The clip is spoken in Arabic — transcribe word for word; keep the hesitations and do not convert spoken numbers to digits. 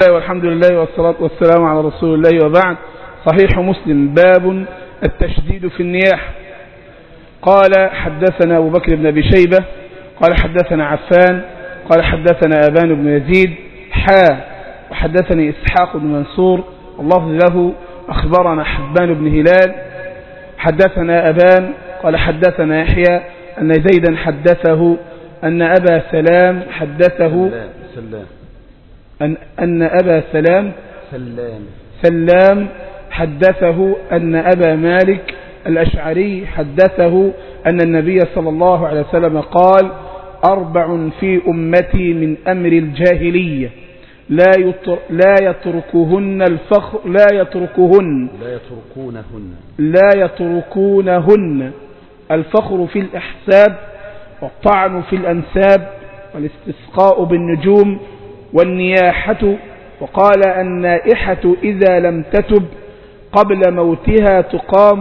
والحمد لله والصلاة والسلام على رسول الله وبعد. صحيح مسلم باب التشديد في النياح. قال حدثنا أبو بكر بن أبي شيبة قال حدثنا عفان قال حدثنا أبان بن يزيد حا وحدثني إسحاق بن منصور الله له أخبرنا حبان بن هلال حدثنا أبان قال حدثنا يحيى أن زيدا حدثه أن أبا سلام حدثه سلام أن, أن أبا سلام سلام سلام حدثه أن أبا مالك الأشعري حدثه أن النبي صلى الله عليه وسلم قال: أربع في أمتي من أمر الجاهلية لا يتر لا يتركهن الفخر لا يتركهن لا يتركونهن لا يتركونهن الفخر في الأحساب والطعن في الأنساب والاستسقاء بالنجوم والنياحة. وقال: النائحة إذا لم تتب قبل موتها تقام